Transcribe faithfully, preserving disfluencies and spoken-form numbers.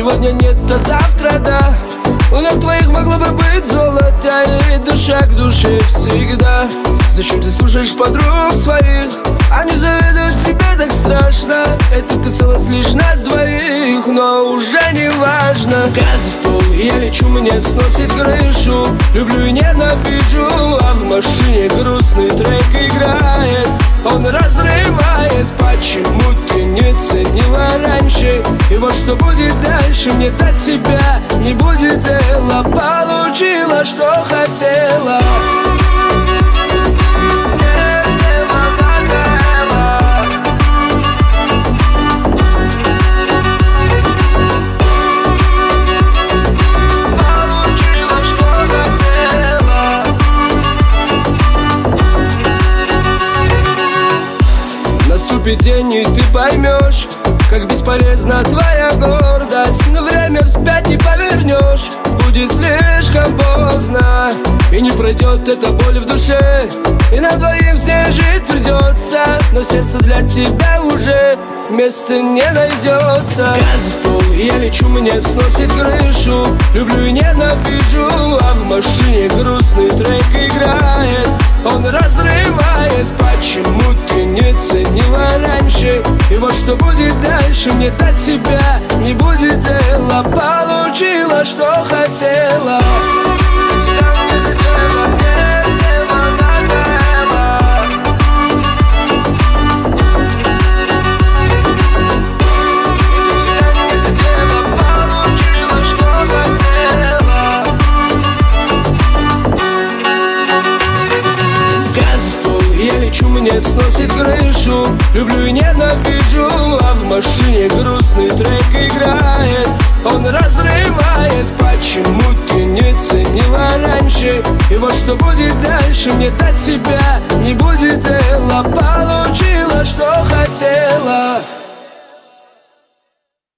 Сегодня нет, а завтра да. У ног твоих могло бы быть золото, и душа к душе всегда. Зачем ты слушаешь подруг своих? Они завидуют тебе так страшно. Это касалось лишь нас двоих, но уже не важно. Газ в пол, я лечу, мне сносит крышу. Люблю и ненавижу, а в машине грустный трек играет. Он разрывает, почему ты не ценила раньше? И вот что будет дальше, мне до тебя не будет дела. Получила, что хотела. Наступит день, и ты поймешь, как бесполезна твоя гордость. Но время вспять не повернешь, будет слишком поздно. И не пройдет эта боль в душе, и на двоим с ней жить придется. Но сердце для тебя уже места не найдется. Газ в пол, я лечу, мне сносит крышу. Люблю и ненавижу, а в машине грустный трек играет. Он разрывает, почему ты не ценила раньше? И вот что будет дальше, мне до тебя не будет дела. Получила, что хотела. Мне сносит крышу. Люблю и ненавижу, а в машине грустный трек играет. Он разрывает, почему ты не ценила раньше? И вот что будет дальше, мне до тебя не будет дела. Получила, что хотела.